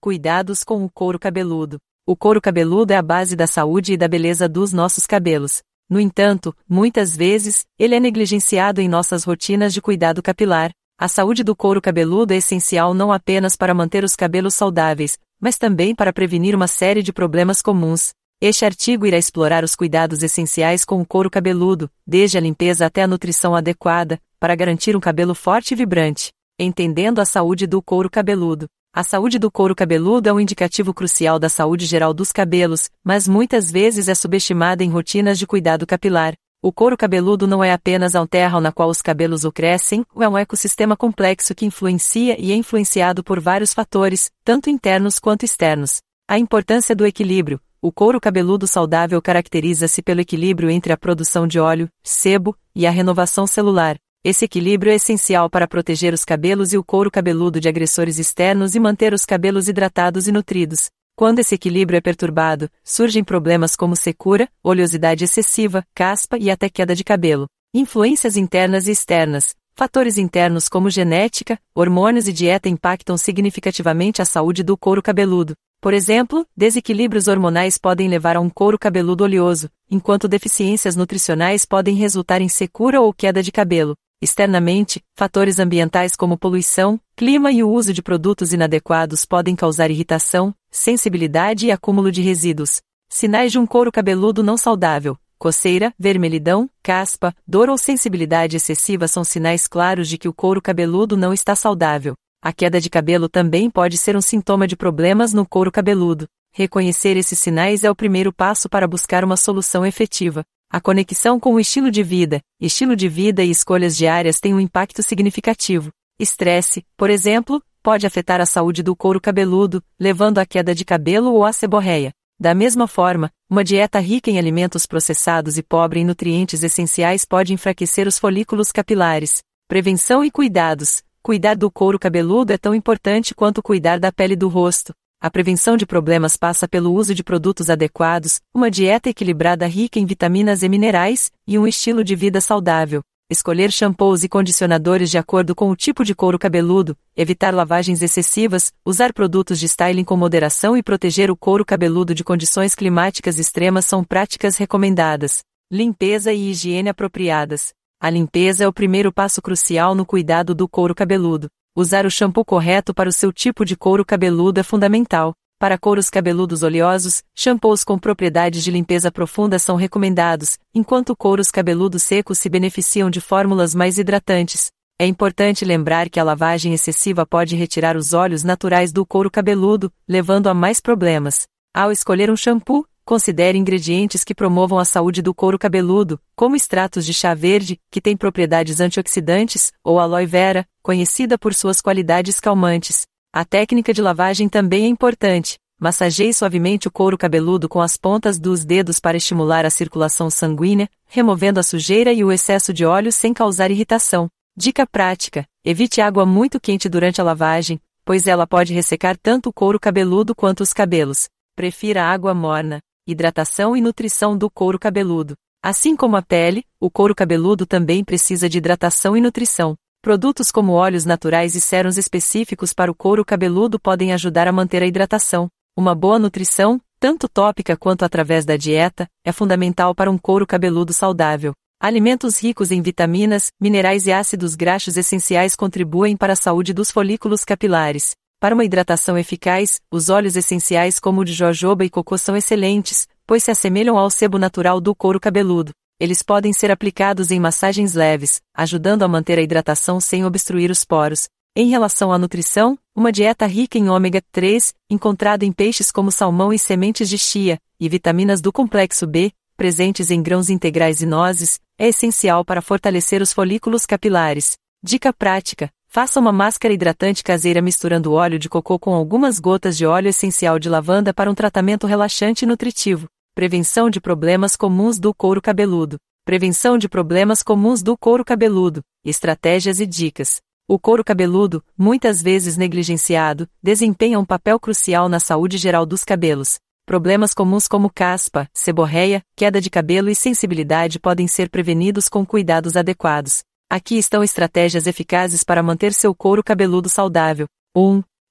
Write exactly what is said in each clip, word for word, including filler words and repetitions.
Cuidados com o couro cabeludo. O couro cabeludo é a base da saúde e da beleza dos nossos cabelos. No entanto, muitas vezes, ele é negligenciado em nossas rotinas de cuidado capilar. A saúde do couro cabeludo é essencial não apenas para manter os cabelos saudáveis, mas também para prevenir uma série de problemas comuns. Este artigo irá explorar os cuidados essenciais com o couro cabeludo, desde a limpeza até a nutrição adequada, para garantir um cabelo forte e vibrante. Entendendo a saúde do couro cabeludo. A saúde do couro cabeludo é um indicativo crucial da saúde geral dos cabelos, mas muitas vezes é subestimada em rotinas de cuidado capilar. O couro cabeludo não é apenas a terra na qual os cabelos o crescem, é um ecossistema complexo que influencia e é influenciado por vários fatores, tanto internos quanto externos. A importância do equilíbrio. O couro cabeludo saudável caracteriza-se pelo equilíbrio entre a produção de óleo, sebo, e a renovação celular. Esse equilíbrio é essencial para proteger os cabelos e o couro cabeludo de agressores externos e manter os cabelos hidratados e nutridos. Quando esse equilíbrio é perturbado, surgem problemas como secura, oleosidade excessiva, caspa e até queda de cabelo. Influências internas e externas. Fatores internos como genética, hormônios e dieta impactam significativamente a saúde do couro cabeludo. Por exemplo, desequilíbrios hormonais podem levar a um couro cabeludo oleoso, enquanto deficiências nutricionais podem resultar em secura ou queda de cabelo. Externamente, fatores ambientais como poluição, clima e o uso de produtos inadequados podem causar irritação, sensibilidade e acúmulo de resíduos. Sinais de um couro cabeludo não saudável. Coceira, vermelhidão, caspa, dor ou sensibilidade excessiva são sinais claros de que o couro cabeludo não está saudável. A queda de cabelo também pode ser um sintoma de problemas no couro cabeludo. Reconhecer esses sinais é o primeiro passo para buscar uma solução efetiva. A conexão com o estilo de vida. Estilo de vida e escolhas diárias têm um impacto significativo. Estresse, por exemplo, pode afetar a saúde do couro cabeludo, levando à queda de cabelo ou à seborreia. Da mesma forma, uma dieta rica em alimentos processados e pobre em nutrientes essenciais pode enfraquecer os folículos capilares. Prevenção e cuidados. Cuidar do couro cabeludo é tão importante quanto cuidar da pele do rosto. A prevenção de problemas passa pelo uso de produtos adequados, uma dieta equilibrada rica em vitaminas e minerais, e um estilo de vida saudável. Escolher shampoos e condicionadores de acordo com o tipo de couro cabeludo, evitar lavagens excessivas, usar produtos de styling com moderação e proteger o couro cabeludo de condições climáticas extremas são práticas recomendadas. Limpeza e higiene apropriadas. A limpeza é o primeiro passo crucial no cuidado do couro cabeludo. Usar o shampoo correto para o seu tipo de couro cabeludo é fundamental. Para couros cabeludos oleosos, shampoos com propriedades de limpeza profunda são recomendados, enquanto couros cabeludos secos se beneficiam de fórmulas mais hidratantes. É importante lembrar que a lavagem excessiva pode retirar os óleos naturais do couro cabeludo, levando a mais problemas. Ao escolher um shampoo, considere ingredientes que promovam a saúde do couro cabeludo, como extratos de chá verde, que tem propriedades antioxidantes, ou aloe vera, conhecida por suas qualidades calmantes. A técnica de lavagem também é importante. Massageie suavemente o couro cabeludo com as pontas dos dedos para estimular a circulação sanguínea, removendo a sujeira e o excesso de óleo sem causar irritação. Dica prática: evite água muito quente durante a lavagem, pois ela pode ressecar tanto o couro cabeludo quanto os cabelos. Prefira água morna. Hidratação e nutrição do couro cabeludo. Assim como a pele, o couro cabeludo também precisa de hidratação e nutrição. Produtos como óleos naturais e sérums específicos para o couro cabeludo podem ajudar a manter a hidratação. Uma boa nutrição, tanto tópica quanto através da dieta, é fundamental para um couro cabeludo saudável. Alimentos ricos em vitaminas, minerais e ácidos graxos essenciais contribuem para a saúde dos folículos capilares. Para uma hidratação eficaz, os óleos essenciais como o de jojoba e cocô são excelentes, pois se assemelham ao sebo natural do couro cabeludo. Eles podem ser aplicados em massagens leves, ajudando a manter a hidratação sem obstruir os poros. Em relação à nutrição, uma dieta rica em ômega três, encontrada em peixes como salmão e sementes de chia, e vitaminas do complexo B, presentes em grãos integrais e nozes, é essencial para fortalecer os folículos capilares. Dica prática: faça uma máscara hidratante caseira misturando óleo de cocô com algumas gotas de óleo essencial de lavanda para um tratamento relaxante e nutritivo. Prevenção de problemas comuns do couro cabeludo. Prevenção de problemas comuns do couro cabeludo. Estratégias e dicas. O couro cabeludo, muitas vezes negligenciado, desempenha um papel crucial na saúde geral dos cabelos. Problemas comuns como caspa, seborreia, queda de cabelo e sensibilidade podem ser prevenidos com cuidados adequados. Aqui estão estratégias eficazes para manter seu couro cabeludo saudável. um.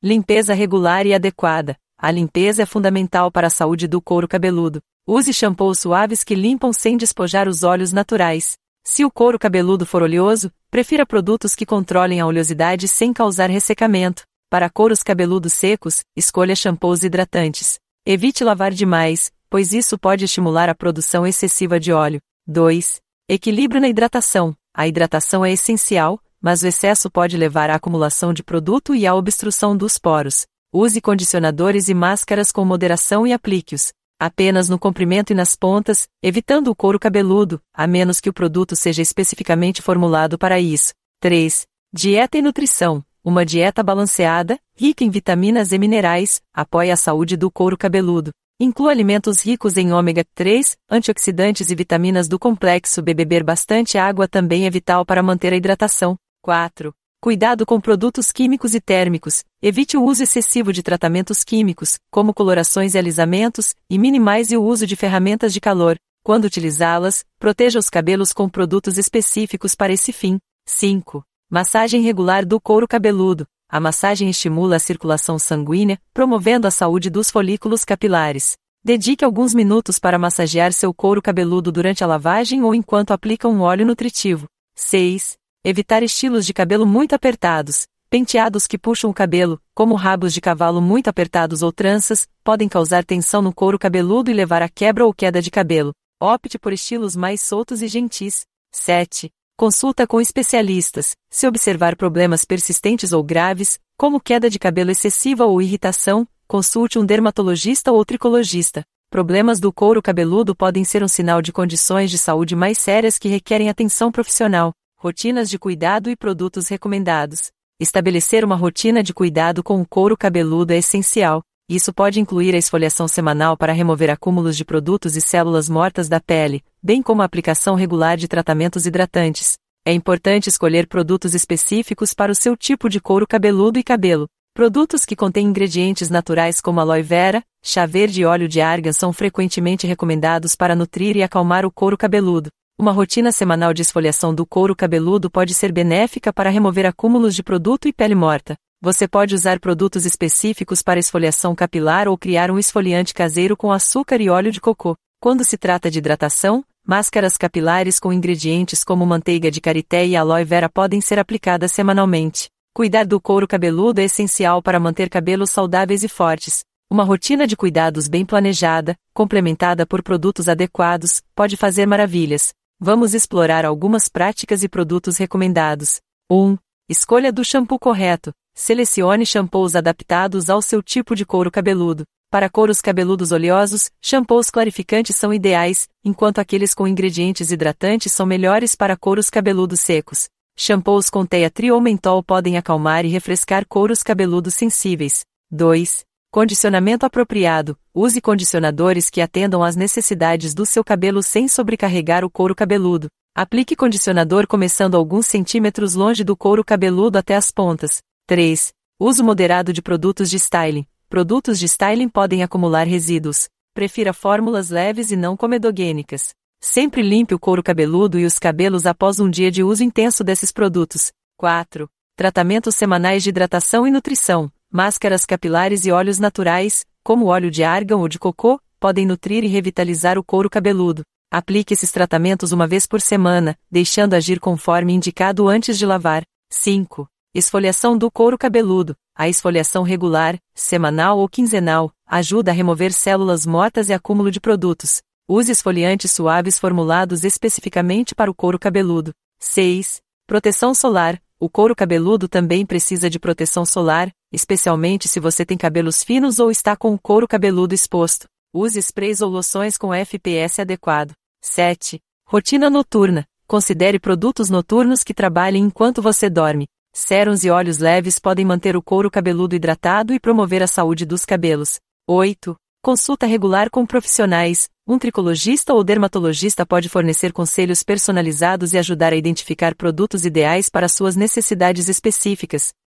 Limpeza regular e adequada. A limpeza é fundamental para a saúde do couro cabeludo. Use shampoos suaves que limpam sem despojar os óleos naturais. Se o couro cabeludo for oleoso, prefira produtos que controlem a oleosidade sem causar ressecamento. Para couros cabeludos secos, escolha shampoos hidratantes. Evite lavar demais, pois isso pode estimular a produção excessiva de óleo. dois. Equilíbrio na hidratação. A hidratação é essencial, mas o excesso pode levar à acumulação de produto e à obstrução dos poros. Use condicionadores e máscaras com moderação e aplique-os apenas no comprimento e nas pontas, evitando o couro cabeludo, a menos que o produto seja especificamente formulado para isso. três. Dieta e nutrição. Uma dieta balanceada, rica em vitaminas e minerais, apoia a saúde do couro cabeludo. Inclua alimentos ricos em ômega três, antioxidantes e vitaminas do complexo B. Beber bastante água também é vital para manter a hidratação. quatro. Cuidado com produtos químicos e térmicos. Evite o uso excessivo de tratamentos químicos, como colorações e alisamentos, e minimize o uso de ferramentas de calor. Quando utilizá-las, proteja os cabelos com produtos específicos para esse fim. cinco. Massagem regular do couro cabeludo. A massagem estimula a circulação sanguínea, promovendo a saúde dos folículos capilares. Dedique alguns minutos para massagear seu couro cabeludo durante a lavagem ou enquanto aplica um óleo nutritivo. seis. Evitar estilos de cabelo muito apertados. Penteados que puxam o cabelo, como rabos de cavalo muito apertados ou tranças, podem causar tensão no couro cabeludo e levar à quebra ou queda de cabelo. Opte por estilos mais soltos e gentis. sete. Consulta com especialistas. Se observar problemas persistentes ou graves, como queda de cabelo excessiva ou irritação, consulte um dermatologista ou tricologista. Problemas do couro cabeludo podem ser um sinal de condições de saúde mais sérias que requerem atenção profissional. Rotinas de cuidado e produtos recomendados. Estabelecer uma rotina de cuidado com o couro cabeludo é essencial. Isso pode incluir a esfoliação semanal para remover acúmulos de produtos e células mortas da pele, bem como a aplicação regular de tratamentos hidratantes. É importante escolher produtos específicos para o seu tipo de couro cabeludo e cabelo. Produtos que contêm ingredientes naturais como aloe vera, chá verde e óleo de argan são frequentemente recomendados para nutrir e acalmar o couro cabeludo. Uma rotina semanal de esfoliação do couro cabeludo pode ser benéfica para remover acúmulos de produto e pele morta. Você pode usar produtos específicos para esfoliação capilar ou criar um esfoliante caseiro com açúcar e óleo de cocô. Quando se trata de hidratação, máscaras capilares com ingredientes como manteiga de karité e aloe vera podem ser aplicadas semanalmente. Cuidar do couro cabeludo é essencial para manter cabelos saudáveis e fortes. Uma rotina de cuidados bem planejada, complementada por produtos adequados, pode fazer maravilhas. Vamos explorar algumas práticas e produtos recomendados. um. Escolha do shampoo correto. Selecione shampoos adaptados ao seu tipo de couro cabeludo. Para couros cabeludos oleosos, shampoos clarificantes são ideais, enquanto aqueles com ingredientes hidratantes são melhores para couros cabeludos secos. Shampoos com tea tree ou mentol podem acalmar e refrescar couros cabeludos sensíveis. dois. Condicionamento apropriado. Use condicionadores que atendam às necessidades do seu cabelo sem sobrecarregar o couro cabeludo. Aplique condicionador começando alguns centímetros longe do couro cabeludo até as pontas. três. Uso moderado de produtos de styling. Produtos de styling podem acumular resíduos. Prefira fórmulas leves e não comedogênicas. Sempre limpe o couro cabeludo e os cabelos após um dia de uso intenso desses produtos. quatro. Tratamentos semanais de hidratação e nutrição. Máscaras capilares e óleos naturais, como óleo de argan ou de cocô, podem nutrir e revitalizar o couro cabeludo. Aplique esses tratamentos uma vez por semana, deixando agir conforme indicado antes de lavar. cinco. Esfoliação do couro cabeludo. A esfoliação regular, semanal ou quinzenal, ajuda a remover células mortas e acúmulo de produtos. Use esfoliantes suaves formulados especificamente para o couro cabeludo. seis. Proteção solar. O couro cabeludo também precisa de proteção solar, especialmente se você tem cabelos finos ou está com o couro cabeludo exposto. Use sprays ou loções com F P S adequado. sete. Rotina noturna. Considere produtos noturnos que trabalhem enquanto você dorme. Sérums e óleos leves podem manter o couro cabeludo hidratado e promover a saúde dos cabelos. oito. Consulta regular com profissionais. Um tricologista ou dermatologista pode fornecer conselhos personalizados e ajudar a identificar produtos ideais para suas necessidades específicas.